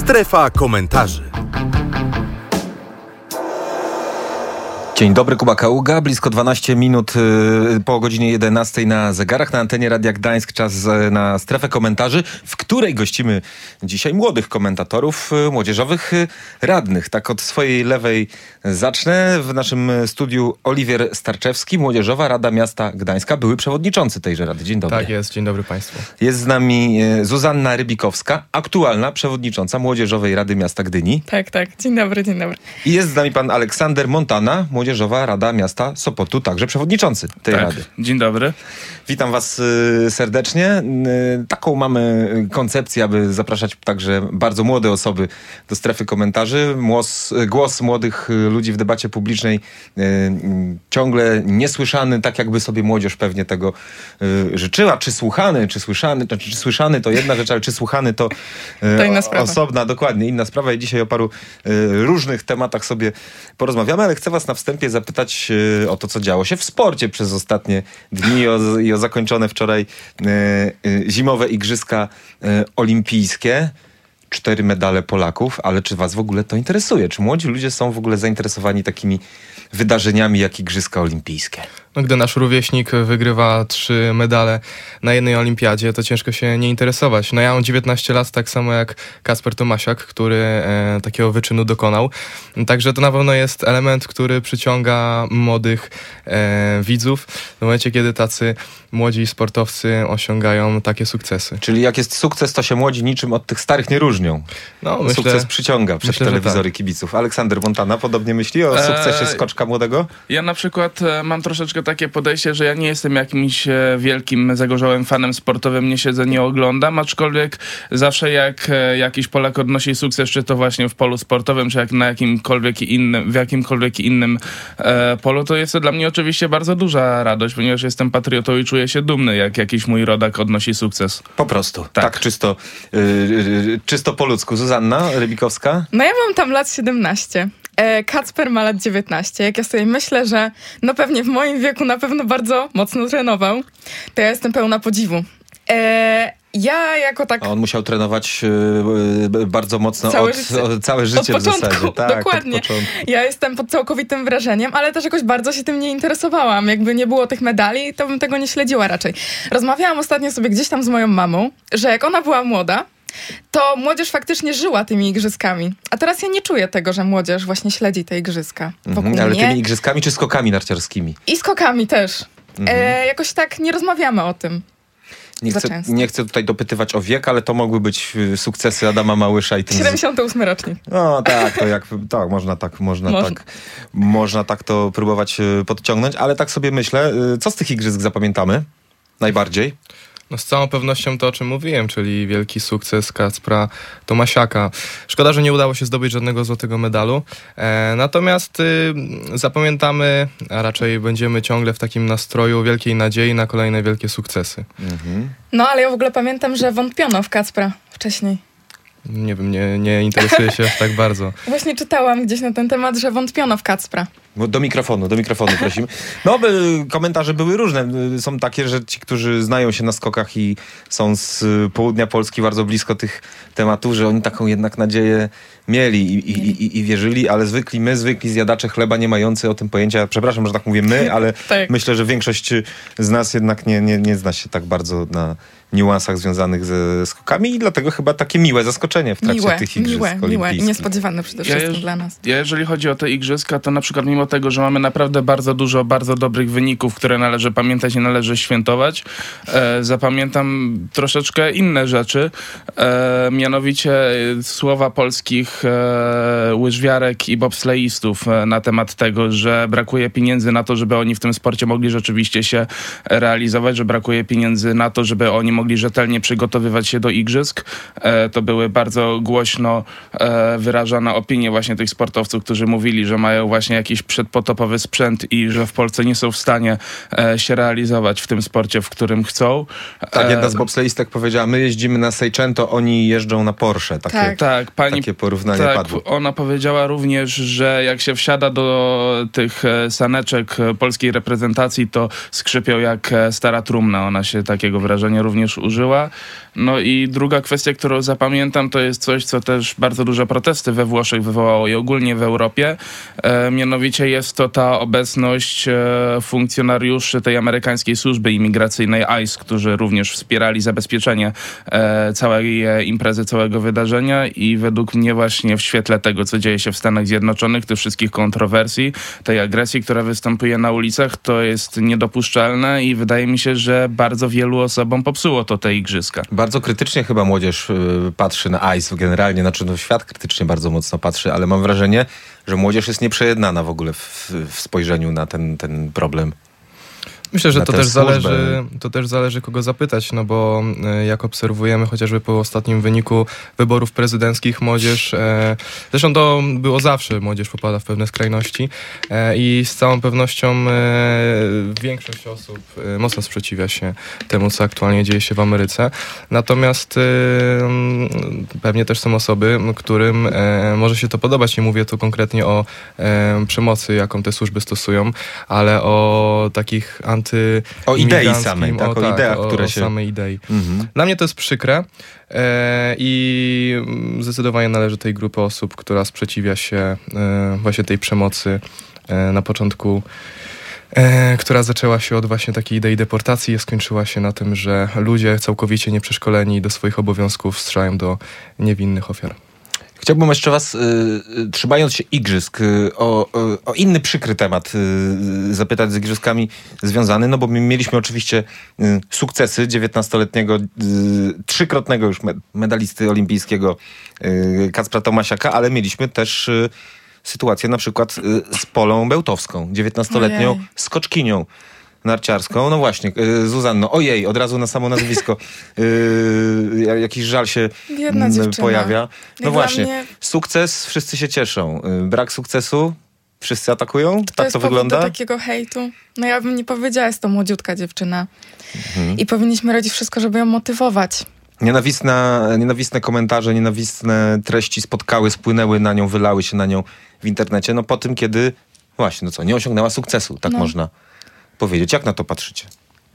Strefa komentarzy. Dzień dobry, Kuba Kaługa. Blisko 12 minut po godzinie 11 na zegarach. Na antenie Radia Gdańsk czas na strefę komentarzy, w której gościmy dzisiaj młodych komentatorów, młodzieżowych radnych. Tak od swojej lewej zacznę. W naszym studiu Oliwier Starczewski, Młodzieżowa Rada Miasta Gdańska, były przewodniczący tejże rady. Dzień dobry. Tak jest, dzień dobry Państwu. Jest z nami Zuzanna Rybikowska, aktualna przewodnicząca Młodzieżowej Rady Miasta Gdyni. Tak. Dzień dobry. I jest z nami pan Aleksander Montana, Młodzieżowa Rada Miasta Sopotu, także przewodniczący tej rady. Dzień dobry. Witam was serdecznie. Taką mamy koncepcję, aby zapraszać także bardzo młode osoby do strefy komentarzy. Głos młodych ludzi w debacie publicznej ciągle niesłyszany, tak jakby sobie młodzież pewnie tego życzyła. Czy słyszany to jedna rzecz, ale czy słuchany to inna sprawa. Osobna, dokładnie, inna sprawa. I dzisiaj o paru różnych tematach sobie porozmawiamy, ale chcę was na wstępie zapytać o to, co działo się w sporcie przez ostatnie dni i o zakończone wczoraj zimowe igrzyska olimpijskie. 4 medale Polaków, ale czy was w ogóle to interesuje? Czy młodzi ludzie są w ogóle zainteresowani takimi wydarzeniami jak igrzyska olimpijskie? No, gdy nasz rówieśnik wygrywa 3 medale na jednej olimpiadzie, to ciężko się nie interesować. No ja mam 19 lat, tak samo jak Kacper Tomasiak, który takiego wyczynu dokonał. Także to na pewno jest element, który przyciąga młodych widzów w momencie, kiedy tacy młodzi sportowcy osiągają takie sukcesy. Czyli jak jest sukces, to się młodzi niczym od tych starych nie różnią. No, Sukces przyciąga przed telewizory kibiców. Aleksander Montana podobnie myśli o sukcesie skoczka młodego? Ja na przykład mam troszeczkę takie podejście, że ja nie jestem jakimś wielkim, zagorzałym fanem sportowym, nie siedzę, nie oglądam, aczkolwiek zawsze jak jakiś Polak odnosi sukces, czy to właśnie w polu sportowym, czy jak w jakimkolwiek innym polu, to jest to dla mnie oczywiście bardzo duża radość, ponieważ jestem patriotą i czuję się dumny, jak jakiś mój rodak odnosi sukces. Po prostu. Tak czysto po ludzku. Zuzanna Rybikowska? No ja mam tam lat 17. Kacper ma lat 19. Jak ja sobie myślę, że no pewnie w moim wieku na pewno bardzo mocno trenował, to ja jestem pełna podziwu. Ja jako tak... A on musiał trenować bardzo mocno całe życie od początku, w zasadzie. Tak, dokładnie. Ja jestem pod całkowitym wrażeniem, ale też jakoś bardzo się tym nie interesowałam. Jakby nie było tych medali, to bym tego nie śledziła raczej. Rozmawiałam ostatnio sobie gdzieś tam z moją mamą, że jak ona była młoda, to młodzież faktycznie żyła tymi igrzyskami. A teraz ja nie czuję tego, że młodzież właśnie śledzi te igrzyska wokół ale mnie. tymi igrzyskami czy skokami narciarskimi? I skokami też. Jakoś tak nie rozmawiamy o tym. Nie chcę tutaj dopytywać o wiek, ale to mogły być sukcesy Adama Małysza i tym... 78 rocznik. No tak, to można tak to próbować podciągnąć, ale tak sobie myślę, co z tych igrzysk zapamiętamy najbardziej? No z całą pewnością to, o czym mówiłem, czyli wielki sukces Kacpra Tomasiaka. Szkoda, że nie udało się zdobyć żadnego złotego medalu. Natomiast zapamiętamy, a raczej będziemy ciągle w takim nastroju wielkiej nadziei na kolejne wielkie sukcesy. No ale ja w ogóle pamiętam, że wątpiono w Kacpra wcześniej. Nie wiem, nie interesuję się aż tak bardzo. Właśnie czytałam gdzieś na ten temat, że wątpiono w Kacpra. Do mikrofonu prosimy. No, komentarze były różne. Są takie, że ci, którzy znają się na skokach i są z południa Polski bardzo blisko tych tematów, że oni taką jednak nadzieję mieli i wierzyli, ale zwykli zjadacze chleba nie mający o tym pojęcia, przepraszam, że tak mówię my, ale tak. Myślę, że większość z nas jednak nie zna się tak bardzo na niuansach związanych ze skokami i dlatego chyba takie miłe zaskoczenie w trakcie tych igrzysk olimpijskich. Miłe i niespodziewane przede wszystkim dla nas. Jeżeli chodzi o te igrzyska, to na przykład mimo tego, że mamy naprawdę bardzo dużo bardzo dobrych wyników, które należy pamiętać i należy świętować, zapamiętam troszeczkę inne rzeczy, mianowicie słowa polskich łyżwiarek i bobsleistów na temat tego, że brakuje pieniędzy na to, żeby oni w tym sporcie mogli rzeczywiście się realizować, że brakuje pieniędzy na to, żeby oni mogli rzetelnie przygotowywać się do igrzysk. To były bardzo głośno wyrażane opinie właśnie tych sportowców, którzy mówili, że mają właśnie jakieś przedpotopowy sprzęt i że w Polsce nie są w stanie się realizować w tym sporcie, w którym chcą. Tak, jedna z bobsleistek powiedziała, my jeździmy na Seicento, oni jeżdżą na Porsche. Takie porównanie padło. Ona powiedziała również, że jak się wsiada do tych saneczek polskiej reprezentacji, to skrzypią jak stara trumna. Ona się takiego wrażenia również użyła. No i druga kwestia, którą zapamiętam, to jest coś, co też bardzo duże protesty we Włoszech wywołało i ogólnie w Europie. Mianowicie jest to ta obecność funkcjonariuszy tej amerykańskiej służby imigracyjnej ICE, którzy również wspierali zabezpieczenie całej imprezy, całego wydarzenia i według mnie właśnie w świetle tego, co dzieje się w Stanach Zjednoczonych, tych wszystkich kontrowersji, tej agresji, która występuje na ulicach, to jest niedopuszczalne i wydaje mi się, że bardzo wielu osobom popsuło to te igrzyska. Bardzo krytycznie chyba młodzież patrzy na ICE generalnie, znaczy świat krytycznie bardzo mocno patrzy, ale mam wrażenie, że młodzież jest nieprzejednana w ogóle w spojrzeniu na ten problem. Myślę, że to też zależy kogo zapytać, no bo jak obserwujemy chociażby po ostatnim wyniku wyborów prezydenckich, młodzież, zresztą to było zawsze, młodzież popada w pewne skrajności i z całą pewnością większość osób mocno sprzeciwia się temu, co aktualnie dzieje się w Ameryce. Natomiast pewnie też są osoby, którym może się to podobać. Nie mówię tu konkretnie o przemocy, jaką te służby stosują, ale o takich o idei samej, tak? O ideach, które się... O samej idei. Dla mnie to jest przykre i zdecydowanie należy tej grupy osób, która sprzeciwia się właśnie tej przemocy na początku, która zaczęła się od właśnie takiej idei deportacji i skończyła się na tym, że ludzie całkowicie nieprzeszkoleni do swoich obowiązków strzelają do niewinnych ofiar. Chciałbym jeszcze was, trzymając się igrzysk, o inny przykry temat zapytać z igrzyskami związany, no bo my mieliśmy oczywiście sukcesy 19-letniego, trzykrotnego już medalisty olimpijskiego Kacpra Tomasiaka, ale mieliśmy też sytuację na przykład z Polą Bełtowską, 19-letnią skoczkinią narciarską. No właśnie, Zuzanno, ojej, od razu na samo nazwisko jakiś żal się pojawia. No właśnie, sukces, wszyscy się cieszą. Brak sukcesu, wszyscy atakują? To tak jest to wygląda? Do takiego hejtu. No ja bym nie powiedziała, jest to młodziutka dziewczyna. I powinniśmy robić wszystko, żeby ją motywować. Nienawistne komentarze, nienawistne treści spłynęły na nią, wylały się na nią w internecie, no po tym, kiedy właśnie, nie osiągnęła sukcesu, tak można powiedzieć. Jak na to patrzycie?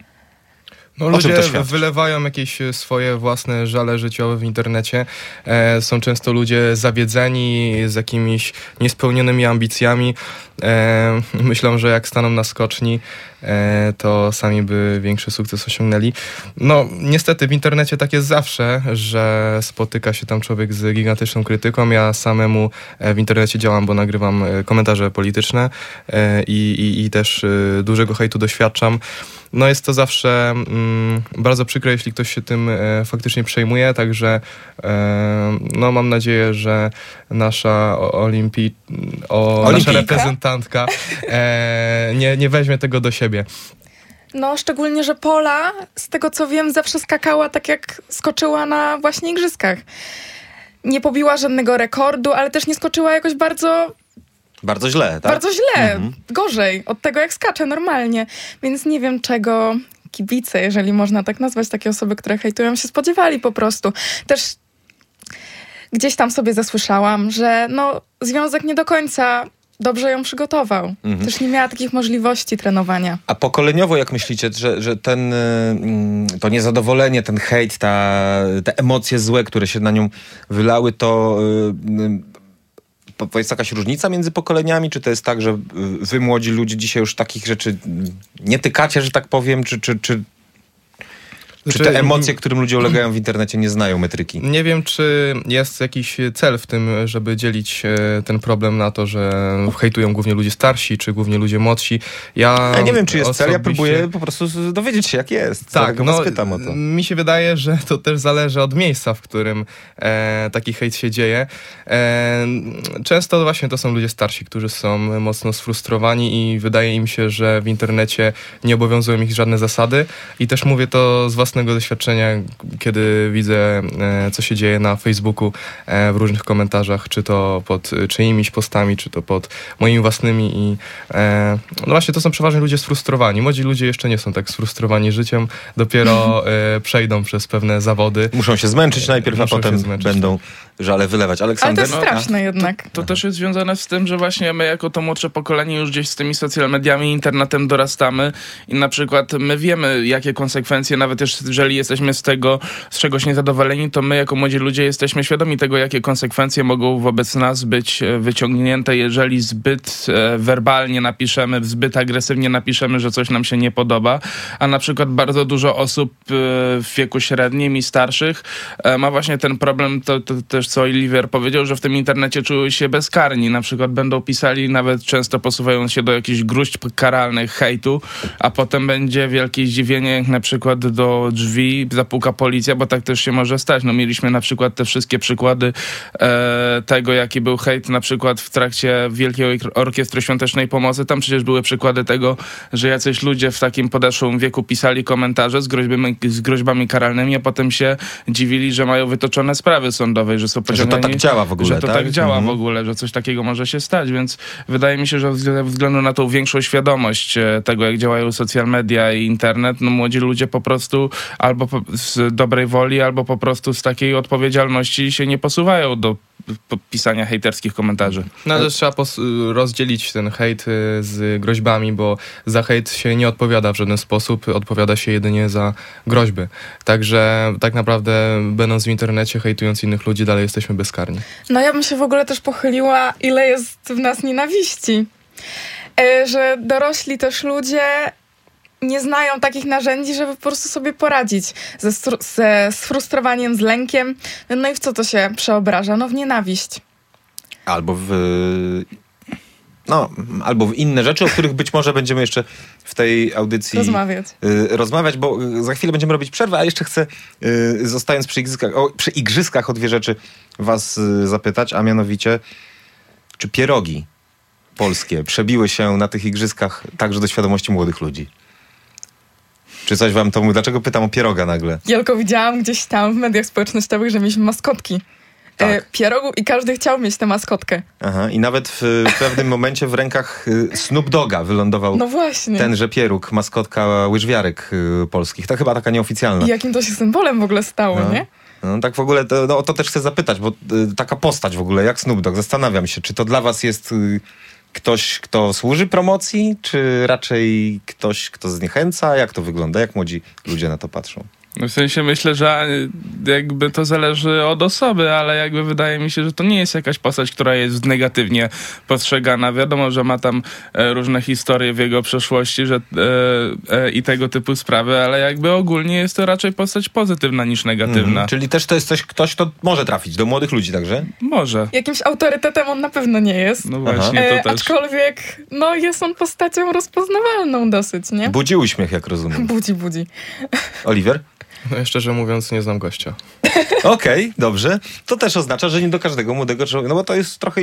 No, ludzie wylewają jakieś swoje własne żale życiowe w internecie. Są często ludzie zawiedzeni z jakimiś niespełnionymi ambicjami. Myślą, że jak staną na skoczni, to sami by większy sukces osiągnęli. No niestety w internecie tak jest zawsze, że spotyka się tam człowiek z gigantyczną krytyką. Ja samemu w internecie działam, bo nagrywam komentarze polityczne i też dużego hejtu doświadczam. No jest to zawsze bardzo przykre, jeśli ktoś się tym faktycznie przejmuje, także no mam nadzieję, że nasza nasza reprezentantka nie weźmie tego do siebie. No, szczególnie, że Pola, z tego co wiem, zawsze skakała tak jak skoczyła na właśnie igrzyskach. Nie pobiła żadnego rekordu, ale też nie skoczyła jakoś bardzo źle, tak? Bardzo źle, gorzej od tego, jak skacze normalnie. Więc nie wiem, czego kibice, jeżeli można tak nazwać, takie osoby, które hejtują, się spodziewali po prostu. Też gdzieś tam sobie zasłyszałam, że związek nie do końca dobrze ją przygotował. Też nie miała takich możliwości trenowania. A pokoleniowo jak myślicie, że to niezadowolenie, ten hejt, te emocje złe, które się na nią wylały, to jest jakaś różnica między pokoleniami? Czy to jest tak, że wy młodzi ludzie dzisiaj już takich rzeczy nie tykacie, że tak powiem? Czy te emocje, którym ludzie ulegają w internecie, nie znają metryki? Nie wiem, czy jest jakiś cel w tym, żeby dzielić ten problem na to, że hejtują głównie ludzie starsi, czy głównie ludzie młodsi. Ja nie wiem, czy jest cel, ja próbuję po prostu dowiedzieć się, jak jest. Tak, pytam o to. Mi się wydaje, że to też zależy od miejsca, w którym taki hejt się dzieje. Często właśnie to są ludzie starsi, którzy są mocno sfrustrowani i wydaje im się, że w internecie nie obowiązują ich żadne zasady. I też mówię to z własnego własnego doświadczenia, kiedy widzę, co się dzieje na Facebooku w różnych komentarzach, czy to pod czyimiś postami, czy to pod moimi własnymi i no właśnie to są przeważnie ludzie sfrustrowani. Młodzi ludzie jeszcze nie są tak sfrustrowani życiem, dopiero przejdą przez pewne zawody. Muszą się zmęczyć najpierw, a potem będą żale wylewać. Ale to Aleksander? jest straszne jednak. To też jest związane z tym, że właśnie my jako to młodsze pokolenie już gdzieś z tymi social mediami, internetem dorastamy i na przykład my wiemy, jakie konsekwencje, nawet jeżeli jesteśmy z czegoś niezadowoleni, to my jako młodzi ludzie jesteśmy świadomi tego, jakie konsekwencje mogą wobec nas być wyciągnięte, jeżeli zbyt werbalnie napiszemy, zbyt agresywnie napiszemy, że coś nam się nie podoba, a na przykład bardzo dużo osób w wieku średnim i starszych ma właśnie ten problem, to też co Oliver powiedział, że w tym internecie czują się bezkarni. Na przykład będą pisali, nawet często posuwając się do jakichś gruźb karalnych, hejtu, a potem będzie wielkie zdziwienie, jak na przykład do drzwi zapuka policja, bo tak też się może stać. No mieliśmy na przykład te wszystkie przykłady tego, jaki był hejt na przykład w trakcie Wielkiej Orkiestry Świątecznej Pomocy. Tam przecież były przykłady tego, że jacyś ludzie w takim podeszłym wieku pisali komentarze z groźbami karalnymi, a potem się dziwili, że mają wytoczone sprawy sądowe, że są Że to tak działa w ogóle, że to tak działa w ogóle, że coś takiego może się stać, więc wydaje mi się, że ze względu na tą większą świadomość tego, jak działają social media i internet, no młodzi ludzie po prostu albo z dobrej woli, albo po prostu z takiej odpowiedzialności się nie posuwają do pisania hejterskich komentarzy. No ale trzeba rozdzielić ten hejt z groźbami, bo za hejt się nie odpowiada w żaden sposób, odpowiada się jedynie za groźby. Także tak naprawdę będąc w internecie, hejtując innych ludzi, dalej jesteśmy bezkarni. No ja bym się w ogóle też pochyliła, ile jest w nas nienawiści. Że dorośli też ludzie nie znają takich narzędzi, żeby po prostu sobie poradzić ze sfrustrowaniem, z lękiem. No i w co to się przeobraża? No w nienawiść. Albo w inne rzeczy, o których być może będziemy jeszcze w tej audycji rozmawiać, bo za chwilę będziemy robić przerwę, a jeszcze chcę, zostając przy igrzyskach o dwie rzeczy was zapytać, a mianowicie, czy pierogi polskie przebiły się na tych igrzyskach także do świadomości młodych ludzi? Czy coś wam to mówi? Dlaczego pytam o pieroga nagle? Tylko widziałam gdzieś tam w mediach społecznościowych, że mieliśmy maskotki. Tak. Pierogu i każdy chciał mieć tę maskotkę. Aha, i nawet w pewnym momencie w rękach Snoop Dogga wylądował tenże pieróg, maskotka łyżwiarek polskich. To chyba taka nieoficjalna. I jakim to się symbolem w ogóle stało, nie? No tak w ogóle, o to też chcę zapytać, bo taka postać w ogóle, jak Snoop Dogg, zastanawiam się, czy to dla was jest ktoś, kto służy promocji, czy raczej ktoś, kto zniechęca? Jak to wygląda? Jak młodzi ludzie na to patrzą? W sensie myślę, że jakby to zależy od osoby, ale jakby wydaje mi się, że to nie jest jakaś postać, która jest negatywnie postrzegana. Wiadomo, że ma tam różne historie w jego przeszłości i tego typu sprawy, ale jakby ogólnie jest to raczej postać pozytywna niż negatywna. Czyli też to jest ktoś, kto może trafić do młodych ludzi także? Może. Jakimś autorytetem on na pewno nie jest. No właśnie, to też. Aczkolwiek, jest on postacią rozpoznawalną dosyć, nie? Budzi uśmiech, jak rozumiem. Budzi. Oliver? No, szczerze mówiąc, nie znam gościa. Okej, dobrze. To też oznacza, że nie do każdego młodego człowieka, no bo to jest trochę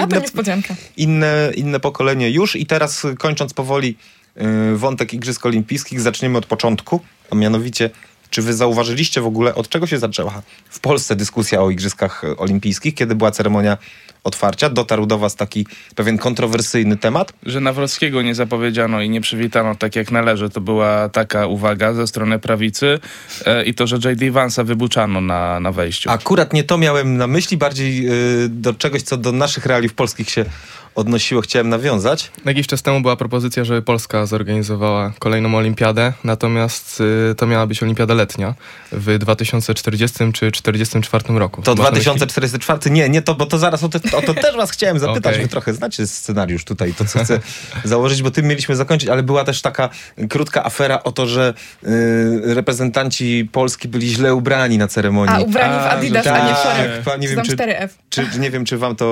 inne pokolenie już. I teraz kończąc powoli wątek Igrzysk Olimpijskich, zaczniemy od początku, a mianowicie, czy wy zauważyliście w ogóle, od czego się zaczęła w Polsce dyskusja o Igrzyskach Olimpijskich, kiedy była ceremonia otwarcia? Dotarł do was taki pewien kontrowersyjny temat? Że Nawrockiego nie zapowiedziano i nie przywitano tak jak należy. To była taka uwaga ze strony prawicy i to, że J.D. Vance'a wybuczano na wejściu. Akurat nie to miałem na myśli, bardziej do czegoś, co do naszych realiów polskich się odnosiło, chciałem nawiązać. Jakiś czas temu była propozycja, żeby Polska zorganizowała kolejną olimpiadę, natomiast to miała być olimpiada letnia w 2040 czy 1944 roku. To 2044? Nie to, bo to zaraz o to też was chciałem zapytać. Okay. Wy trochę znacie scenariusz tutaj, to co chcę założyć, bo tym mieliśmy zakończyć, ale była też taka krótka afera o to, że reprezentanci Polski byli źle ubrani na ceremonii. A ubrani w Adidas, a nie w Szorek. Nie wiem, 4F. Nie wiem,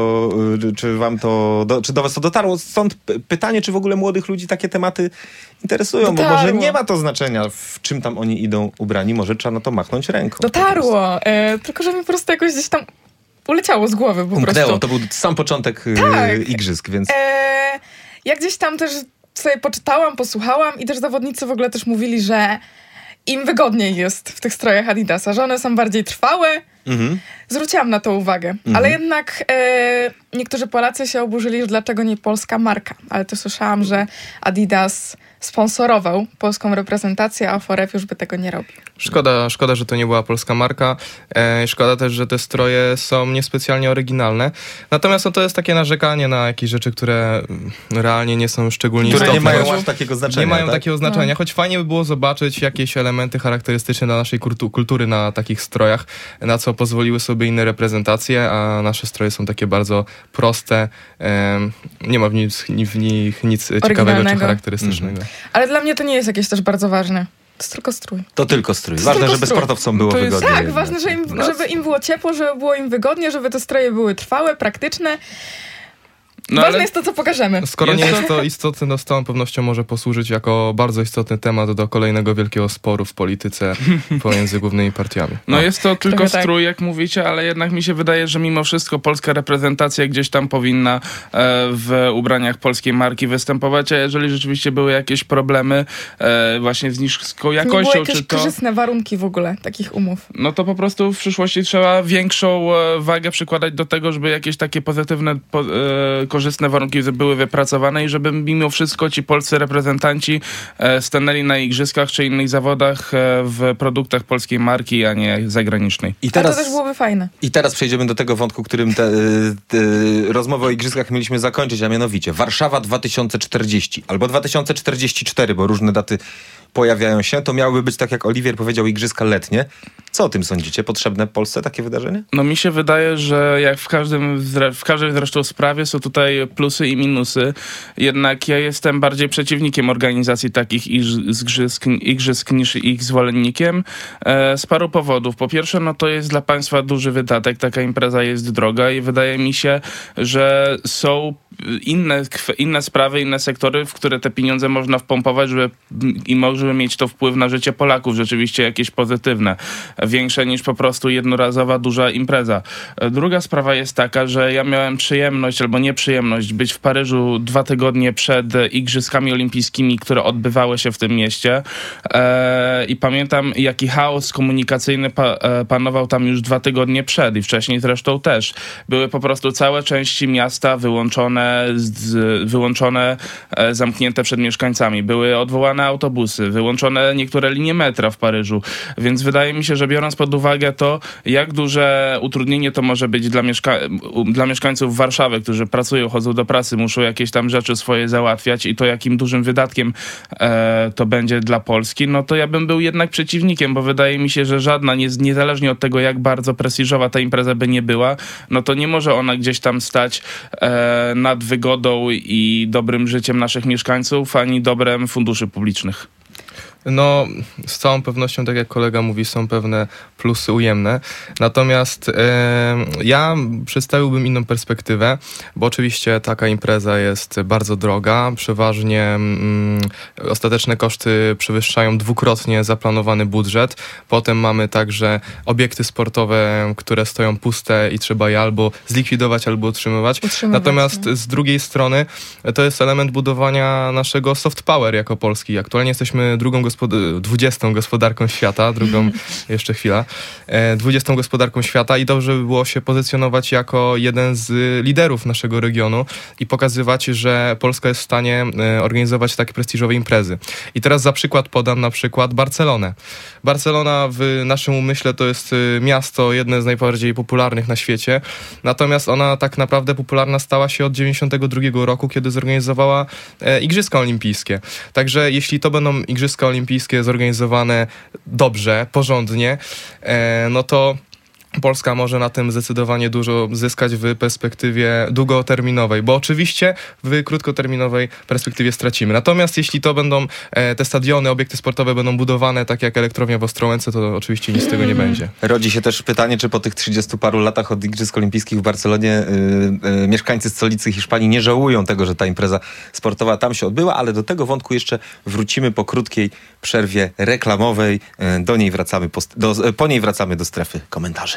czy do was to dotarło. Stąd pytanie, czy w ogóle młodych ludzi takie tematy interesują, bo może nie ma to znaczenia, w czym tam oni idą ubrani, może trzeba na to machnąć ręką. Dotarło, tylko że mi po prostu jakoś gdzieś tam uleciało z głowy po prostu. To był sam początek igrzysk, więc... Ja gdzieś tam też sobie poczytałam, posłuchałam i też zawodnicy w ogóle też mówili, że im wygodniej jest w tych strojach Adidasa, że one są bardziej trwałe. Zwróciłam na to uwagę. Ale jednak niektórzy Polacy się oburzyli, że dlaczego nie polska marka. Ale to słyszałam, że Adidas sponsorował polską reprezentację, a Foref już by tego nie robił. Szkoda, że to nie była polska marka. Szkoda też, że te stroje są niespecjalnie oryginalne. Natomiast to jest takie narzekanie na jakieś rzeczy, które realnie nie są szczególnie Które istotne. nie mają aż takiego znaczenia. Nie mają tak? takiego znaczenia, choć fajnie by było zobaczyć jakieś elementy charakterystyczne dla naszej kultury na takich strojach, na co pozwoliły sobie inne reprezentacje, a nasze stroje są takie bardzo proste. Nie ma w nich nic ciekawego czy charakterystycznego. Ale dla mnie to nie jest jakieś też bardzo ważne. To jest tylko strój. To tylko strój. Ważne, żeby sportowcom było wygodnie. Tak, ważne, żeby im było ciepło, żeby było im wygodnie, żeby te stroje były trwałe, praktyczne. Ważne jest to, co pokażemy. Skoro nie jest to istotne, to z całą pewnością może posłużyć jako bardzo istotny temat do kolejnego wielkiego sporu w polityce pomiędzy głównymi partiami. Jest to tylko strój, jak mówicie, ale jednak mi się wydaje, że mimo wszystko polska reprezentacja gdzieś tam powinna w ubraniach polskiej marki występować, a jeżeli rzeczywiście były jakieś problemy właśnie z niską jakością, nie było jakieś korzystne warunki w ogóle takich umów. No to po prostu w przyszłości trzeba większą wagę przykładać do tego, żeby jakieś takie pozytywne korzystne warunki były wypracowane i żeby mimo wszystko ci polscy reprezentanci stanęli na igrzyskach czy innych zawodach w produktach polskiej marki, a nie zagranicznej. A to też byłoby fajne. I teraz przejdziemy do tego wątku, którym rozmowę o igrzyskach mieliśmy zakończyć, a mianowicie Warszawa 2040 albo 2044, bo różne daty pojawiają się. To miałyby być, tak jak Oliwier powiedział, igrzyska letnie. Co o tym sądzicie? Potrzebne Polsce takie wydarzenie? No mi się wydaje, że jak w każdej zresztą sprawie są tutaj plusy i minusy. Jednak ja jestem bardziej przeciwnikiem organizacji takich igrzysk niż ich zwolennikiem. Z paru powodów. Po pierwsze, to jest dla państwa duży wydatek. Taka impreza jest droga i wydaje mi się, że są inne sprawy, inne sektory, w które te pieniądze można wpompować, i może mieć to wpływ na życie Polaków, rzeczywiście jakieś pozytywne, większe niż po prostu jednorazowa, duża impreza. Druga sprawa jest taka, że ja miałem przyjemność albo nieprzyjemność być w Paryżu 2 tygodnie przed Igrzyskami Olimpijskimi, które odbywały się w tym mieście i pamiętam, jaki chaos komunikacyjny panował tam już 2 tygodnie przed i wcześniej zresztą też. Były po prostu całe części miasta wyłączone, zamknięte przed mieszkańcami. Były odwołane autobusy, wyłączone niektóre linie metra w Paryżu, więc wydaje mi się, że biorąc pod uwagę to, jak duże utrudnienie to może być dla mieszkańców Warszawy, którzy pracują, chodzą do pracy, muszą jakieś tam rzeczy swoje załatwiać i to jakim dużym wydatkiem to będzie dla Polski, to ja bym był jednak przeciwnikiem, bo wydaje mi się, że żadna, niezależnie od tego, jak bardzo prestiżowa ta impreza by nie była, to nie może ona gdzieś tam stać nad wygodą i dobrym życiem naszych mieszkańców, ani dobrem funduszy publicznych. Z całą pewnością, tak jak kolega mówi, są pewne plusy ujemne. Natomiast ja przedstawiłbym inną perspektywę, bo oczywiście taka impreza jest bardzo droga. Przeważnie ostateczne koszty przewyższają dwukrotnie zaplanowany budżet. Potem mamy także obiekty sportowe, które stoją puste i trzeba je albo zlikwidować, albo utrzymywać. Natomiast z drugiej strony to jest element budowania naszego soft power jako Polski. Aktualnie jesteśmy 20 gospodarką świata, drugą jeszcze chwila, 20 gospodarką świata i dobrze by było się pozycjonować jako jeden z liderów naszego regionu i pokazywać, że Polska jest w stanie organizować takie prestiżowe imprezy. I teraz za przykład podam na przykład Barcelonę. Barcelona w naszym umyśle to jest miasto jedne z najbardziej popularnych na świecie, natomiast ona tak naprawdę popularna stała się od 1992 roku, kiedy zorganizowała Igrzyska Olimpijskie. Także jeśli to będą Igrzyska Olimpijskie zorganizowane dobrze, porządnie, to Polska może na tym zdecydowanie dużo zyskać w perspektywie długoterminowej, bo oczywiście w krótkoterminowej perspektywie stracimy. Natomiast jeśli to będą te stadiony, obiekty sportowe będą budowane tak jak elektrownia w Ostrołęce, to oczywiście nic z tego nie będzie. Rodzi się też pytanie, czy po tych 30 paru latach od Igrzysk Olimpijskich w Barcelonie mieszkańcy stolicy Hiszpanii nie żałują tego, że ta impreza sportowa tam się odbyła, ale do tego wątku jeszcze wrócimy po krótkiej przerwie reklamowej. Po niej wracamy do strefy komentarzy.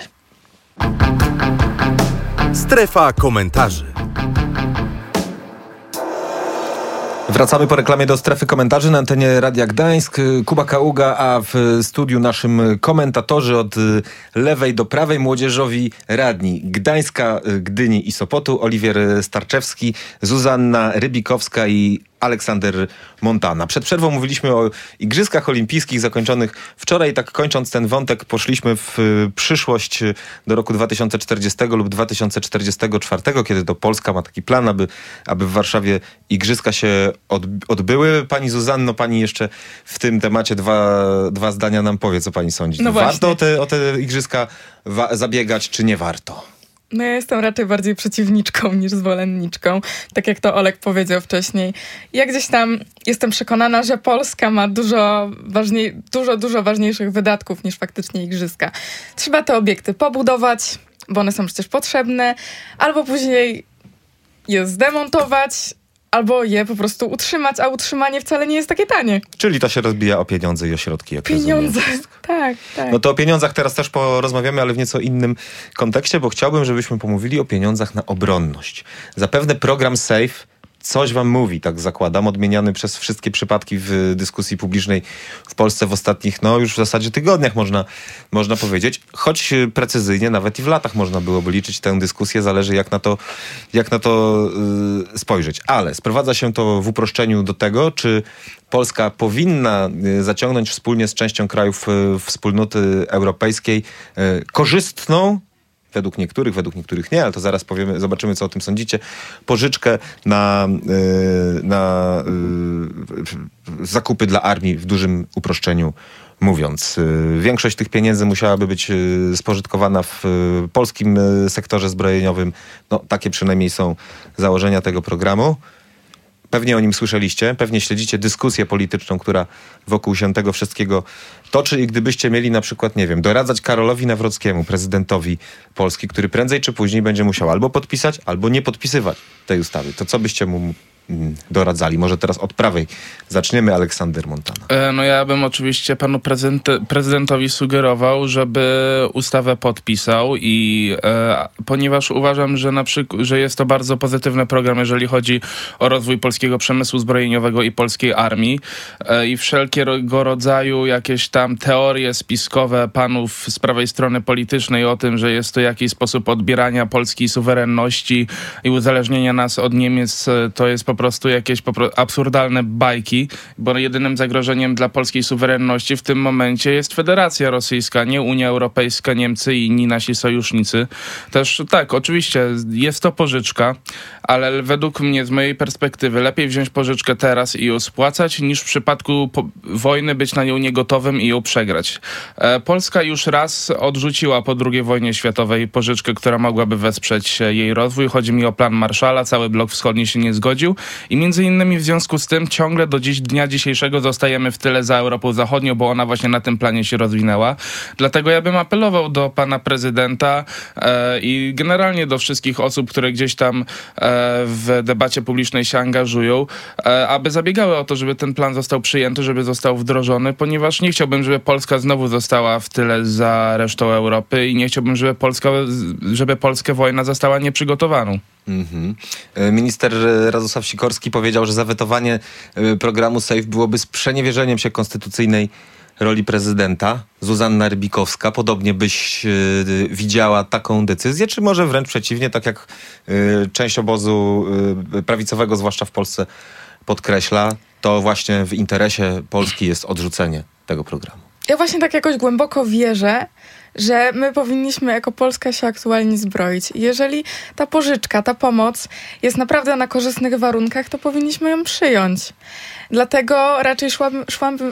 Strefa komentarzy. Wracamy po reklamie do strefy komentarzy na antenie Radia Gdańsk. Kuba Kaługa, a w studiu naszym komentatorzy od lewej do prawej, młodzieżowi radni Gdańska, Gdyni i Sopotu, Oliwier Starczewski, Zuzanna Rybikowska i Aleksander Montana. Przed przerwą mówiliśmy o Igrzyskach Olimpijskich zakończonych wczoraj. Tak kończąc ten wątek, poszliśmy w przyszłość do roku 2040 lub 2044, kiedy to Polska ma taki plan, aby w Warszawie Igrzyska się odbyły. Pani Zuzanno, pani jeszcze w tym temacie dwa zdania nam powie, co pani sądzi. No warto o te Igrzyska zabiegać, czy nie warto? No ja jestem raczej bardziej przeciwniczką niż zwolenniczką, tak jak to Olek powiedział wcześniej. Ja gdzieś tam jestem przekonana, że Polska ma dużo ważniejszych wydatków niż faktycznie Igrzyska. Trzeba te obiekty pobudować, bo one są przecież potrzebne, albo później je zdemontować, albo je po prostu utrzymać, a utrzymanie wcale nie jest takie tanie. Czyli to się rozbija o pieniądze i o środki, jak Pieniądze, rozumiem. tak. No to o pieniądzach teraz też porozmawiamy, ale w nieco innym kontekście, bo chciałbym, żebyśmy pomówili o pieniądzach na obronność. Zapewne program SAFE coś wam mówi, tak zakładam, odmieniany przez wszystkie przypadki w dyskusji publicznej w Polsce w ostatnich, już w zasadzie tygodniach można powiedzieć. Choć precyzyjnie, nawet i w latach można byłoby liczyć tę dyskusję, zależy jak na to spojrzeć. Ale sprowadza się to w uproszczeniu do tego, czy Polska powinna zaciągnąć wspólnie z częścią krajów wspólnoty europejskiej korzystną, według niektórych nie, ale to zaraz zobaczymy, co o tym sądzicie, pożyczkę na zakupy dla armii, w dużym uproszczeniu mówiąc. Większość tych pieniędzy musiałaby być spożytkowana w polskim sektorze zbrojeniowym. Takie przynajmniej są założenia tego programu. Pewnie o nim słyszeliście, pewnie śledzicie dyskusję polityczną, która wokół się tego wszystkiego toczy i gdybyście mieli na przykład, doradzać Karolowi Nawrockiemu, prezydentowi Polski, który prędzej czy później będzie musiał albo podpisać, albo nie podpisywać tej ustawy, to co byście mu doradzali? Może teraz od prawej zaczniemy. Aleksander Montana. Ja bym oczywiście panu prezydentowi sugerował, żeby ustawę podpisał i ponieważ uważam, że jest to bardzo pozytywny program, jeżeli chodzi o rozwój polskiego przemysłu zbrojeniowego i polskiej armii i wszelkiego rodzaju jakieś tam teorie spiskowe panów z prawej strony politycznej o tym, że jest to jakiś sposób odbierania polskiej suwerenności i uzależnienia nas od Niemiec, to jest po prostu jakieś absurdalne bajki, bo jedynym zagrożeniem dla polskiej suwerenności w tym momencie jest Federacja Rosyjska, nie Unia Europejska, Niemcy i inni nasi sojusznicy. Też tak, oczywiście jest to pożyczka, ale według mnie, z mojej perspektywy, lepiej wziąć pożyczkę teraz i ją spłacać, niż w przypadku wojny być na nią niegotowym i ją przegrać. Polska już raz odrzuciła po II wojnie światowej pożyczkę, która mogłaby wesprzeć jej rozwój. Chodzi mi o plan Marshalla, cały blok wschodni się nie zgodził i między innymi w związku z tym ciągle do dnia dzisiejszego zostajemy w tyle za Europą Zachodnią, bo ona właśnie na tym planie się rozwinęła. Dlatego ja bym apelował do pana prezydenta i generalnie do wszystkich osób, które gdzieś tam w debacie publicznej się angażują, aby zabiegały o to, żeby ten plan został przyjęty, żeby został wdrożony, ponieważ nie chciałbym, żeby Polska znowu została w tyle za resztą Europy i nie chciałbym, żeby Polskę wojna została nieprzygotowaną. Minister Radosław Sikorski powiedział, że zawetowanie programu SAFE byłoby sprzeniewierzeniem się konstytucyjnej roli prezydenta. Zuzanna Rybikowska, podobnie byś widziała taką decyzję, czy może wręcz przeciwnie, tak jak część obozu prawicowego, zwłaszcza w Polsce, podkreśla, to właśnie w interesie Polski jest odrzucenie tego programu? Ja właśnie tak jakoś głęboko wierzę, że my powinniśmy jako Polska się aktualnie zbroić. Jeżeli ta pożyczka, ta pomoc jest naprawdę na korzystnych warunkach, to powinniśmy ją przyjąć. Dlatego raczej szłabym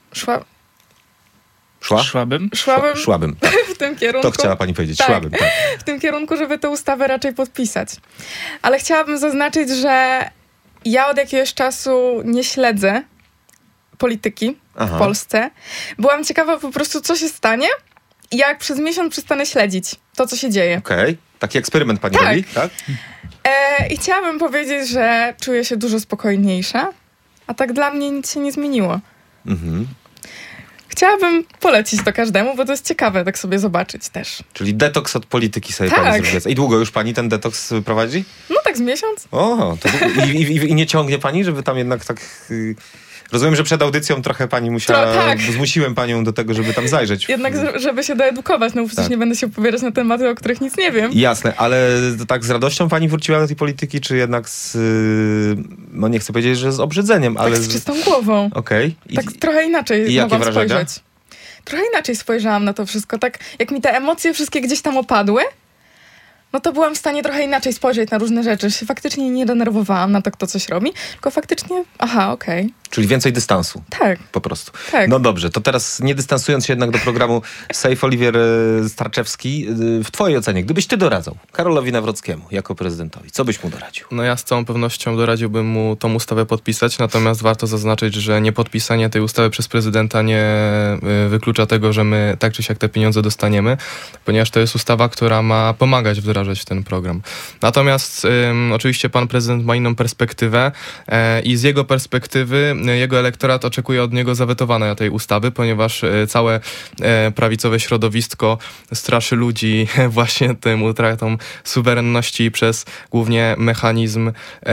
w tym kierunku. To chciała pani powiedzieć, tak. Szłabym. Tak. W tym kierunku, żeby tę ustawę raczej podpisać. Ale chciałabym zaznaczyć, że ja od jakiegoś czasu nie śledzę polityki w Polsce. Byłam ciekawa po prostu, co się stanie, jak przez miesiąc przestanę śledzić to, co się dzieje. Okej. Taki eksperyment pani robi, tak? I chciałabym powiedzieć, że czuję się dużo spokojniejsza, a tak dla mnie nic się nie zmieniło. chciałabym polecić to każdemu, bo to jest ciekawe tak sobie zobaczyć też. Czyli detoks od polityki sobie Tak. pani zrobiła. I długo już pani ten detoks prowadzi? No tak z miesiąc. O, to i nie ciągnie pani, żeby tam jednak tak... Rozumiem, że przed audycją trochę pani musiała... Tak. Zmusiłem panią do tego, żeby tam zajrzeć. Jednak, żeby się doedukować, no bo przecież Tak. nie będę się opowiadać na tematy, o których nic nie wiem. Jasne, ale tak z radością pani wróciła do tej polityki, czy jednak z... No nie chcę powiedzieć, że z obrzydzeniem, ale... Tak z czystą głową. Okej. Tak trochę inaczej i jakie mogłam wrażenia? spojrzeć. Trochę inaczej spojrzałam na to wszystko. Tak jak mi te emocje wszystkie gdzieś tam opadły, no to byłam w stanie trochę inaczej spojrzeć na różne rzeczy. Się faktycznie nie denerwowałam na to, kto coś robi, tylko faktycznie, okej. Czyli więcej dystansu. Tak, Po prostu. tak. No dobrze, to teraz nie dystansując się jednak do programu Safe, Oliwier Starczewski, w twojej ocenie, gdybyś ty doradzał Karolowi Nawrockiemu jako prezydentowi, co byś mu doradził? No ja z całą pewnością doradziłbym mu tą ustawę podpisać, natomiast warto zaznaczyć, że niepodpisanie tej ustawy przez prezydenta nie wyklucza tego, że my tak czy siak te pieniądze dostaniemy, ponieważ to jest ustawa, która ma pomagać wdrażać ten program. Natomiast oczywiście pan prezydent ma inną perspektywę i z jego perspektywy jego elektorat oczekuje od niego zawetowania tej ustawy, ponieważ całe prawicowe środowisko straszy ludzi właśnie tym utratą suwerenności przez głównie mechanizm,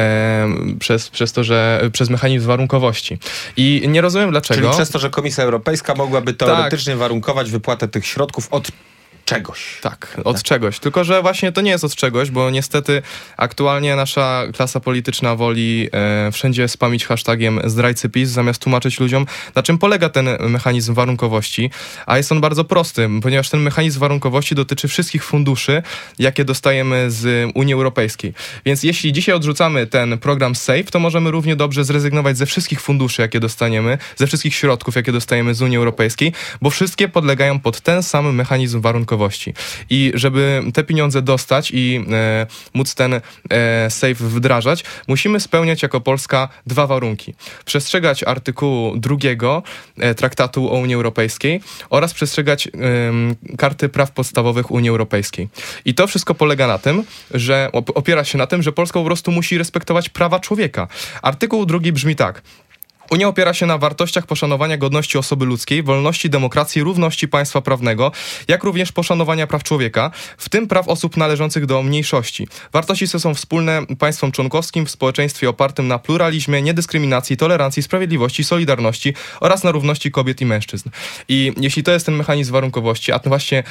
przez mechanizm warunkowości. I nie rozumiem dlaczego. Czyli przez to, że Komisja Europejska mogłaby teoretycznie warunkować wypłatę tych środków od czegoś. Tak, od czegoś. Tylko że właśnie to nie jest od czegoś, bo niestety aktualnie nasza klasa polityczna woli wszędzie spamić hashtagiem zdrajcy PiS, zamiast tłumaczyć ludziom, na czym polega ten mechanizm warunkowości. A jest on bardzo prosty, ponieważ ten mechanizm warunkowości dotyczy wszystkich funduszy, jakie dostajemy z Unii Europejskiej. Więc jeśli dzisiaj odrzucamy ten program SAFE, to możemy równie dobrze zrezygnować ze wszystkich funduszy, jakie dostaniemy, ze wszystkich środków, jakie dostajemy z Unii Europejskiej, bo wszystkie podlegają pod ten sam mechanizm warunkowości. I żeby te pieniądze dostać i móc ten SAFE wdrażać, musimy spełniać jako Polska 2 warunki. Przestrzegać artykułu 2 Traktatu o Unii Europejskiej oraz przestrzegać Karty Praw Podstawowych Unii Europejskiej. I to wszystko polega na tym, że opiera się na tym, że Polska po prostu musi respektować prawa człowieka. Artykuł 2 brzmi tak. Unia opiera się na wartościach poszanowania godności osoby ludzkiej, wolności, demokracji, równości państwa prawnego, jak również poszanowania praw człowieka, w tym praw osób należących do mniejszości. Wartości te są wspólne państwom członkowskim w społeczeństwie opartym na pluralizmie, niedyskryminacji, tolerancji, sprawiedliwości, solidarności oraz na równości kobiet i mężczyzn. I jeśli to jest ten mechanizm warunkowości, a to właśnie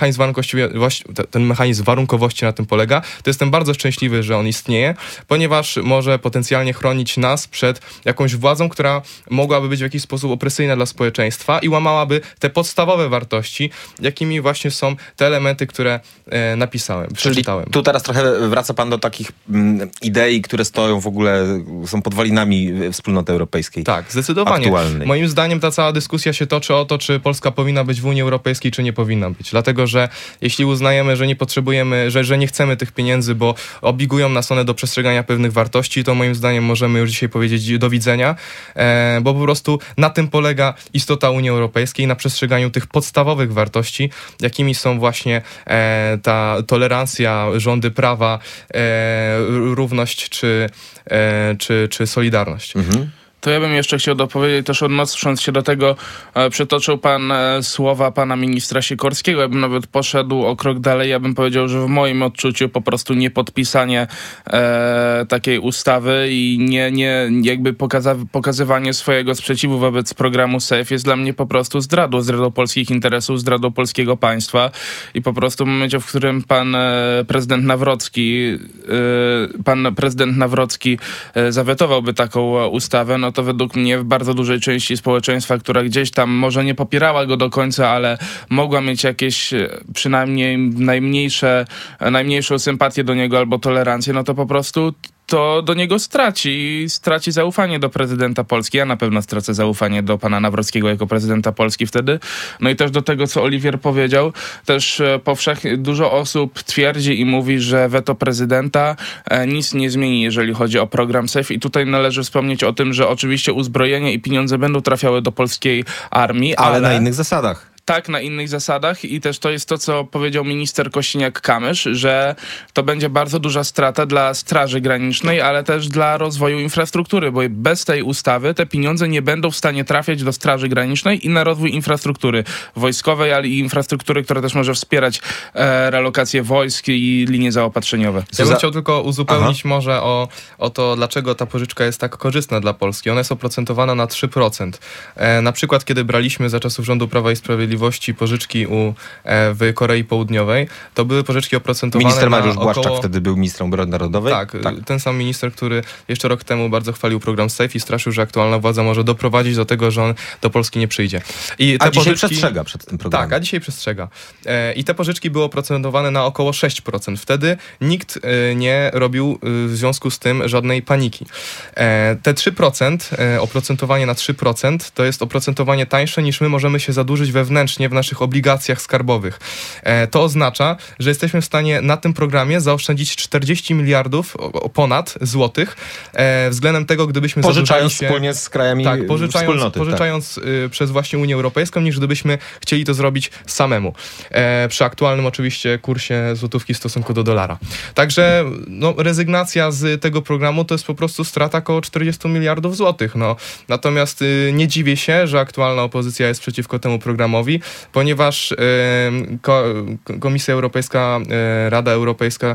ten mechanizm warunkowości na tym polega, to jestem bardzo szczęśliwy, że on istnieje, ponieważ może potencjalnie chronić nas przed jakąś władzą, która mogłaby być w jakiś sposób opresyjna dla społeczeństwa i łamałaby te podstawowe wartości, jakimi właśnie są te elementy, które napisałem, przeczytałem. Tu teraz trochę wraca pan do takich idei, które stoją w ogóle, są podwalinami wspólnoty europejskiej. Tak, zdecydowanie. Aktualnej. Moim zdaniem ta cała dyskusja się toczy o to, czy Polska powinna być w Unii Europejskiej, czy nie powinna być. Dlatego, że jeśli uznajemy, że nie potrzebujemy, że nie chcemy tych pieniędzy, bo obligują nas one do przestrzegania pewnych wartości, to moim zdaniem możemy już dzisiaj powiedzieć do widzenia, bo po prostu na tym polega istota Unii Europejskiej, na przestrzeganiu tych podstawowych wartości, jakimi są właśnie ta tolerancja, rządy prawa, równość czy solidarność. Mhm. To ja bym jeszcze chciał dopowiedzieć, też odnosząc się do tego, przytoczył pan słowa pana ministra Sikorskiego. Ja bym nawet poszedł o krok dalej. Ja bym powiedział, że w moim odczuciu po prostu niepodpisanie takiej ustawy i nie jakby pokazywanie swojego sprzeciwu wobec programu SAFE jest dla mnie po prostu zdradą polskich interesów, zdradą polskiego państwa i po prostu w momencie, w którym pan prezydent Nawrocki zawetowałby taką ustawę, no to według mnie w bardzo dużej części społeczeństwa, która gdzieś tam może nie popierała go do końca, ale mogła mieć jakieś przynajmniej najmniejszą sympatię do niego albo tolerancję, no to po prostu to do niego straci zaufanie do prezydenta Polski. Ja na pewno stracę zaufanie do pana Nawrockiego jako prezydenta Polski wtedy. No i też do tego, co Oliwier powiedział, też powszechnie dużo osób twierdzi i mówi, że weto prezydenta nic nie zmieni, jeżeli chodzi o program SAFE. I tutaj należy wspomnieć o tym, że oczywiście uzbrojenie i pieniądze będą trafiały do polskiej armii, Ale na innych zasadach. tak, na innych zasadach i też to jest to, co powiedział minister Kościniak-Kamysz, że to będzie bardzo duża strata dla Straży Granicznej, ale też dla rozwoju infrastruktury, bo bez tej ustawy te pieniądze nie będą w stanie trafiać do Straży Granicznej i na rozwój infrastruktury wojskowej, ale i infrastruktury, która też może wspierać relokację wojsk i linie zaopatrzeniowe. Ja bym chciał tylko uzupełnić może o to, dlaczego ta pożyczka jest tak korzystna dla Polski. Ona jest oprocentowana na 3%. Na przykład, kiedy braliśmy za czasów rządu Prawa i Sprawiedliwości pożyczki w Korei Południowej, to były pożyczki oprocentowane Minister na Mariusz Błaszczak około... wtedy był ministrem obrony narodowej. Tak, ten sam minister, który jeszcze rok temu bardzo chwalił program SAFE i straszył, że aktualna władza może doprowadzić do tego, że on do Polski nie przyjdzie. I te a dzisiaj pożyczki... przestrzega przed tym programem. Tak, a dzisiaj przestrzega. I te pożyczki były oprocentowane na około 6%. Wtedy nikt nie robił w związku z tym żadnej paniki. Te 3%, oprocentowanie na 3%, to jest oprocentowanie tańsze niż my możemy się zadłużyć wewnętrznie w naszych obligacjach skarbowych. To oznacza, że jesteśmy w stanie na tym programie zaoszczędzić 40 miliardów ponad złotych względem tego, gdybyśmy pożyczając zadłużali się, wspólnie z krajami wspólnoty. Pożyczając przez właśnie Unię Europejską, niż gdybyśmy chcieli to zrobić samemu. Przy aktualnym oczywiście kursie złotówki w stosunku do dolara. Także rezygnacja z tego programu to jest po prostu strata około 40 miliardów złotych. Natomiast nie dziwię się, że aktualna opozycja jest przeciwko temu programowi, ponieważ Komisja Europejska, Rada Europejska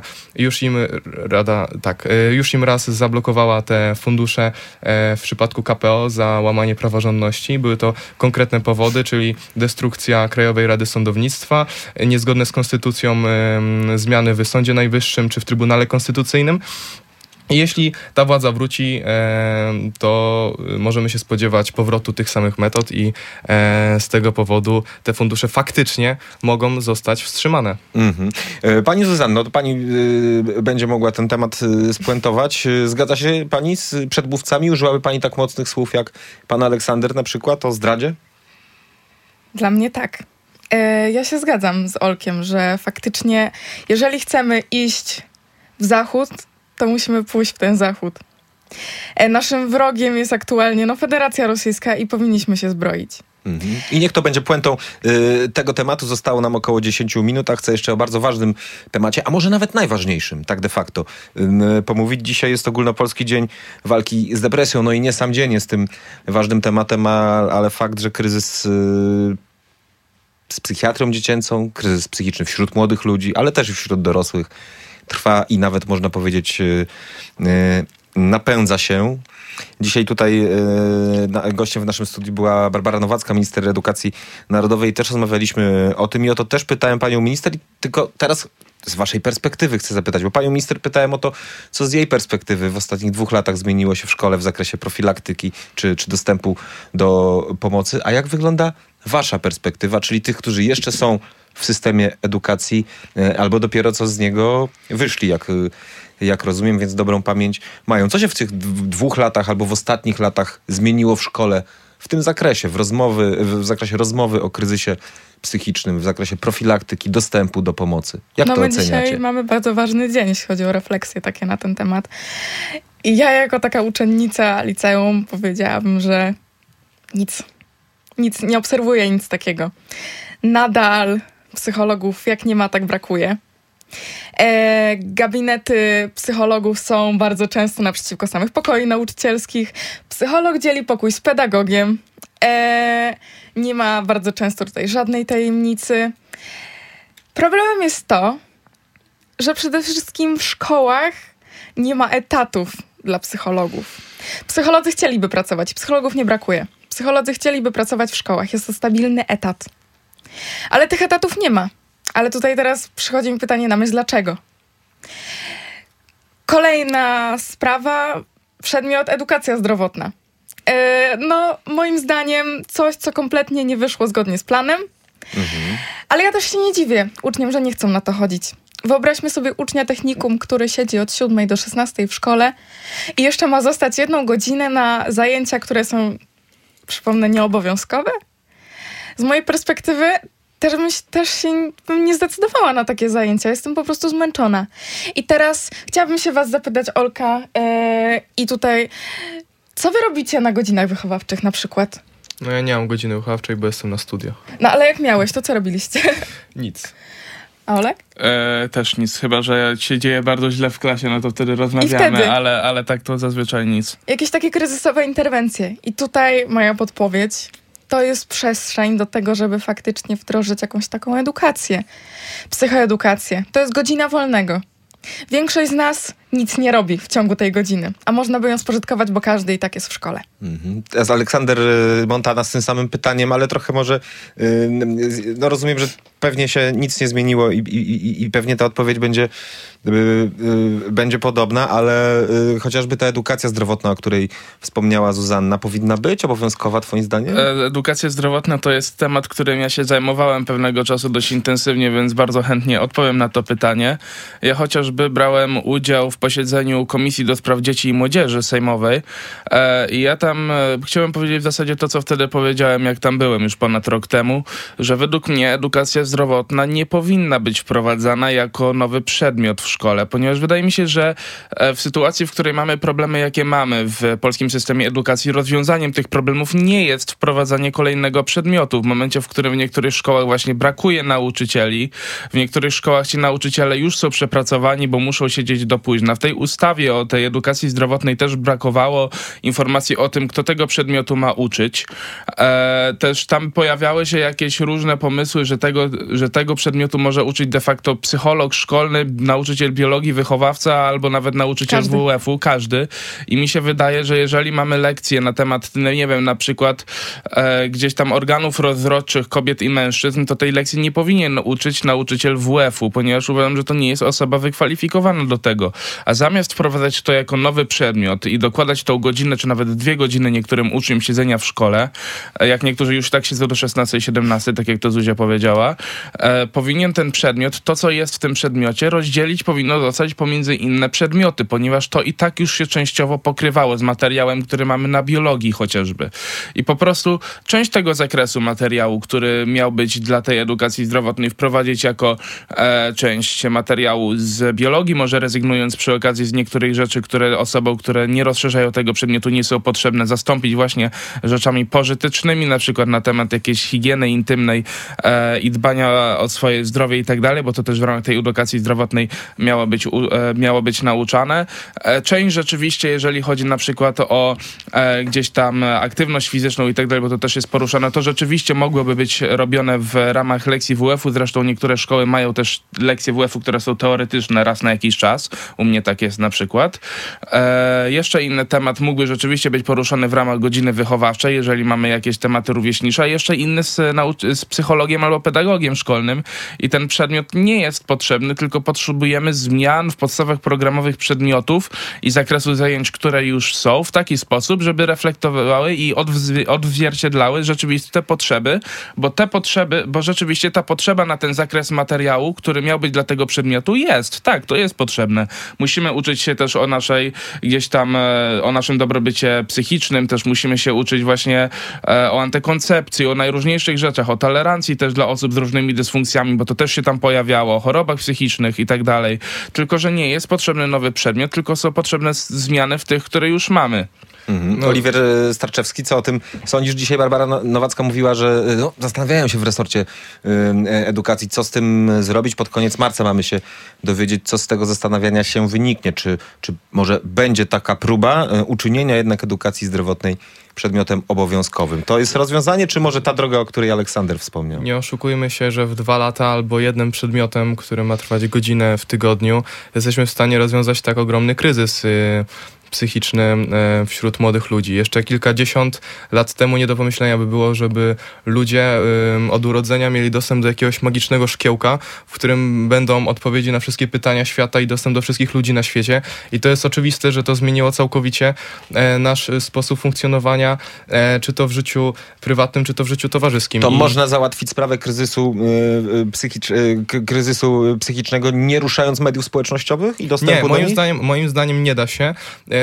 już im raz zablokowała te fundusze w przypadku KPO za łamanie praworządności. Były to konkretne powody, czyli destrukcja Krajowej Rady Sądownictwa, niezgodne z konstytucją zmiany w Sądzie Najwyższym czy w Trybunale Konstytucyjnym. I jeśli ta władza wróci, to możemy się spodziewać powrotu tych samych metod i z tego powodu te fundusze faktycznie mogą zostać wstrzymane. Pani Zuzanno, to pani będzie mogła ten temat spuentować. Zgadza się pani z przedmówcami? Użyłaby pani tak mocnych słów jak pan Aleksander na przykład o zdradzie? Dla mnie tak. Ja się zgadzam z Olkiem, że faktycznie jeżeli chcemy iść w zachód, to musimy pójść w ten zachód. Naszym wrogiem jest aktualnie Federacja Rosyjska i powinniśmy się zbroić. I niech to będzie puentą tego tematu. Zostało nam około 10 minut, a chcę jeszcze o bardzo ważnym temacie, a może nawet najważniejszym, tak de facto, pomówić. Dzisiaj jest Ogólnopolski Dzień Walki z Depresją. I nie sam dzień jest tym ważnym tematem, ale fakt, że kryzys z psychiatrią dziecięcą, kryzys psychiczny wśród młodych ludzi, ale też wśród dorosłych trwa i nawet można powiedzieć napędza się. Dzisiaj tutaj gościem w naszym studiu była Barbara Nowacka, minister edukacji narodowej i też rozmawialiśmy o tym i o to też pytałem panią minister, tylko teraz z waszej perspektywy chcę zapytać, bo panią minister pytałem o to, co z jej perspektywy w ostatnich 2 latach zmieniło się w szkole w zakresie profilaktyki czy dostępu do pomocy, a jak wygląda wasza perspektywa, czyli tych, którzy jeszcze są w systemie edukacji albo dopiero co z niego wyszli, jak rozumiem, więc dobrą pamięć mają. Co się w tych 2 latach albo w ostatnich latach zmieniło w szkole w tym zakresie, w zakresie rozmowy o kryzysie psychicznym, w zakresie profilaktyki, dostępu do pomocy? Jak to oceniacie? Dzisiaj mamy bardzo ważny dzień, jeśli chodzi o refleksje takie na ten temat. I ja jako taka uczennica liceum powiedziałabym, że nic, nie obserwuję nic takiego. Nadal psychologów jak nie ma, tak brakuje. Gabinety psychologów są bardzo często naprzeciwko samych pokoi nauczycielskich. Psycholog dzieli pokój z pedagogiem. Nie ma bardzo często tutaj żadnej tajemnicy. Problemem jest to, że przede wszystkim w szkołach nie ma etatów dla psychologów. Psycholodzy chcieliby pracować, psychologów nie brakuje. Psycholodzy chcieliby pracować w szkołach, jest to stabilny etat. Ale tych etatów nie ma. Ale tutaj teraz przychodzi mi pytanie na myśl, dlaczego? Kolejna sprawa, przedmiot edukacja zdrowotna. Moim zdaniem coś, co kompletnie nie wyszło zgodnie z planem. Ale ja też się nie dziwię uczniom, że nie chcą na to chodzić. Wyobraźmy sobie ucznia technikum, który siedzi od 7 do 16 w szkole i jeszcze ma zostać 1 godzinę na zajęcia, które są, przypomnę, nieobowiązkowe. Z mojej perspektywy też się bym nie zdecydowała na takie zajęcia. Jestem po prostu zmęczona. I teraz chciałabym się was zapytać, Olka, i tutaj, co wy robicie na godzinach wychowawczych na przykład? No ja nie mam godziny wychowawczej, bo jestem na studiach. No ale jak miałeś, to co robiliście? Nic. A Olek? Też nic, chyba że się dzieje bardzo źle w klasie, no to wtedy rozmawiamy, wtedy? ale tak to zazwyczaj nic. Jakieś takie kryzysowe interwencje. I tutaj moja podpowiedź to jest przestrzeń do tego, żeby faktycznie wdrożyć jakąś taką edukację. Psychoedukację. To jest godzina wolnego. Większość z nas nic nie robi w ciągu tej godziny, a można by ją spożytkować, bo każdy i tak jest w szkole. Teraz Aleksander Montana z tym samym pytaniem, ale trochę może, no rozumiem, że pewnie się nic nie zmieniło i pewnie ta odpowiedź będzie podobna, ale chociażby ta edukacja zdrowotna, o której wspomniała Zuzanna, powinna być obowiązkowa twoim zdaniem? Edukacja zdrowotna to jest temat, którym ja się zajmowałem pewnego czasu dość intensywnie, więc bardzo chętnie odpowiem na to pytanie. Ja chociażby brałem udział w posiedzeniu Komisji do Spraw Dzieci i Młodzieży Sejmowej i ja tam chciałem powiedzieć w zasadzie to, co wtedy powiedziałem, jak tam byłem już ponad rok temu, że według mnie edukacja zdrowotna nie powinna być wprowadzana jako nowy przedmiot w szkole, ponieważ wydaje mi się, że w sytuacji, w której mamy problemy, jakie mamy w polskim systemie edukacji, rozwiązaniem tych problemów nie jest wprowadzanie kolejnego przedmiotu. W momencie, w którym w niektórych szkołach właśnie brakuje nauczycieli, w niektórych szkołach ci nauczyciele już są przepracowani, bo muszą siedzieć do późna. W tej ustawie o tej edukacji zdrowotnej też brakowało informacji o tym, kto tego przedmiotu ma uczyć. Też tam pojawiały się jakieś różne pomysły, że tego przedmiotu może uczyć de facto psycholog szkolny, nauczyciel biologii, wychowawca albo nawet nauczyciel WF-u, każdy. I mi się wydaje, że jeżeli mamy lekcje na temat, nie wiem, na przykład gdzieś tam organów rozrodczych kobiet i mężczyzn, to tej lekcji nie powinien uczyć nauczyciel WF-u, ponieważ uważam, że to nie jest osoba wykwalifikowana do tego. A zamiast wprowadzać to jako nowy przedmiot i dokładać tą godzinę, czy nawet 2 godziny niektórym uczniom siedzenia w szkole, jak niektórzy już tak siedzą do 16-17, tak jak to Zuzia powiedziała, powinien ten przedmiot, to co jest w tym przedmiocie, powinno zostać pomiędzy inne przedmioty, ponieważ to i tak już się częściowo pokrywało z materiałem, który mamy na biologii chociażby. I po prostu część tego zakresu materiału, który miał być dla tej edukacji zdrowotnej, wprowadzić jako część materiału z biologii, może rezygnując przy okazji z niektórych rzeczy, które osobom, które nie rozszerzają tego przedmiotu, nie są potrzebne, zastąpić właśnie rzeczami pożytecznymi, na przykład na temat jakiejś higieny intymnej i dbania o swoje zdrowie i tak dalej, bo to też w ramach tej edukacji zdrowotnej miało być nauczane. Część rzeczywiście, jeżeli chodzi na przykład o gdzieś tam aktywność fizyczną i tak dalej, bo to też jest poruszane, to rzeczywiście mogłoby być robione w ramach lekcji WF-u. Zresztą niektóre szkoły mają też lekcje WF-u, które są teoretyczne raz na jakiś czas. U mnie tak jest na przykład. Jeszcze inny temat mógłby rzeczywiście być poruszony w ramach godziny wychowawczej, jeżeli mamy jakieś tematy rówieśnicze, a jeszcze inny z psychologiem albo pedagogiem szkolnym i ten przedmiot nie jest potrzebny, tylko potrzebujemy zmian w podstawach programowych przedmiotów i zakresu zajęć, które już są, w taki sposób, żeby reflektowały i odzwierciedlały rzeczywiste potrzeby, bo rzeczywiście ta potrzeba na ten zakres materiału, który miał być dla tego przedmiotu jest. Tak, to jest potrzebne. Musimy uczyć się też o naszym dobrobycie psychicznym, też musimy się uczyć właśnie o antykoncepcji, o najróżniejszych rzeczach, o tolerancji też dla osób z różnymi dysfunkcjami, bo to też się tam pojawiało, o chorobach psychicznych i tak dalej. Tylko że nie jest potrzebny nowy przedmiot, tylko są potrzebne zmiany w tych, które już mamy. No. Oliwier Starczewski, co o tym sądzisz? Dzisiaj Barbara Nowacka mówiła, że zastanawiają się w resorcie edukacji, co z tym zrobić. Pod koniec marca mamy się dowiedzieć, co z tego zastanawiania się wyniknie. Czy może będzie taka próba uczynienia jednak edukacji zdrowotnej przedmiotem obowiązkowym. To jest rozwiązanie, czy może ta droga, o której Aleksander wspomniał? Nie oszukujmy się, że w 2 lata albo jednym przedmiotem, który ma trwać godzinę w tygodniu, jesteśmy w stanie rozwiązać tak ogromny kryzys psychiczny wśród młodych ludzi. Jeszcze kilkadziesiąt lat temu nie do pomyślenia by było, żeby ludzie od urodzenia mieli dostęp do jakiegoś magicznego szkiełka, w którym będą odpowiedzi na wszystkie pytania świata i dostęp do wszystkich ludzi na świecie. I to jest oczywiste, że to zmieniło całkowicie nasz sposób funkcjonowania, czy to w życiu prywatnym, czy to w życiu towarzyskim. To można załatwić sprawę kryzysu psychicznego, nie ruszając mediów społecznościowych i dostępu do nich? Moim zdaniem nie da się.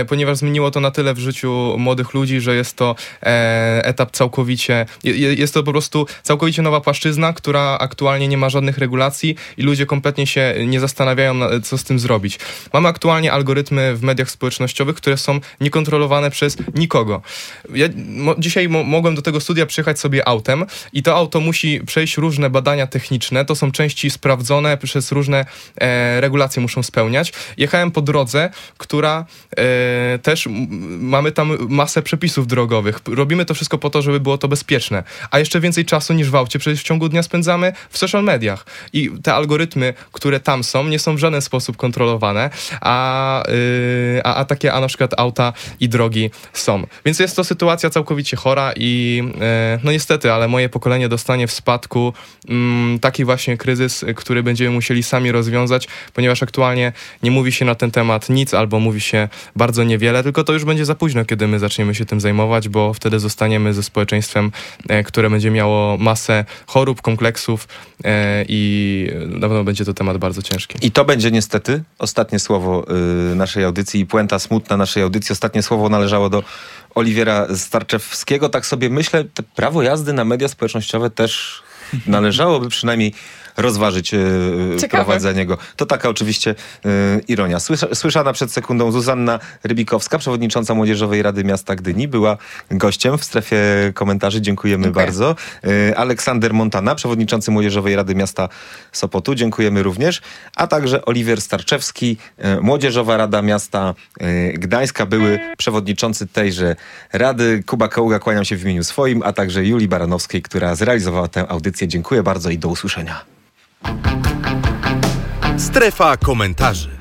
ponieważ zmieniło to na tyle w życiu młodych ludzi, że jest to etap całkowicie, jest to po prostu całkowicie nowa płaszczyzna, która aktualnie nie ma żadnych regulacji i ludzie kompletnie się nie zastanawiają, co z tym zrobić. Mamy aktualnie algorytmy w mediach społecznościowych, które są niekontrolowane przez nikogo. Ja dzisiaj mogłem do tego studia przyjechać sobie autem i to auto musi przejść różne badania techniczne, to są części sprawdzone, przez różne regulacje muszą spełniać. Jechałem po drodze, która też mamy tam masę przepisów drogowych. Robimy to wszystko po to, żeby było to bezpieczne. A jeszcze więcej czasu niż w aucie przecież w ciągu dnia spędzamy w social mediach. I te algorytmy, które tam są, nie są w żaden sposób kontrolowane, a na przykład auta i drogi są. Więc jest to sytuacja całkowicie chora i no niestety, ale moje pokolenie dostanie w spadku taki właśnie kryzys, który będziemy musieli sami rozwiązać, ponieważ aktualnie nie mówi się na ten temat nic albo mówi się bardzo niewiele, tylko to już będzie za późno, kiedy my zaczniemy się tym zajmować, bo wtedy zostaniemy ze społeczeństwem, które będzie miało masę chorób, kompleksów i na pewno będzie to temat bardzo ciężki. I to będzie niestety ostatnie słowo naszej audycji i puenta smutna naszej audycji. Ostatnie słowo należało do Oliwiera Starczewskiego. Tak sobie myślę, te prawo jazdy na media społecznościowe też należałoby przynajmniej rozważyć wprowadzenie go. To taka oczywiście ironia. Słyszana przed sekundą Zuzanna Rybikowska, przewodnicząca Młodzieżowej Rady Miasta Gdyni, była gościem w strefie komentarzy. Dziękuję bardzo. Aleksander Montana, przewodniczący Młodzieżowej Rady Miasta Sopotu. Dziękujemy również. A także Oliwier Starczewski, Młodzieżowa Rada Miasta Gdańska, były przewodniczący tejże rady. Kuba Kaługa, kłaniam się w imieniu swoim, a także Julii Baranowskiej, która zrealizowała tę audycję. Dziękuję bardzo i do usłyszenia. Strefa komentarzy.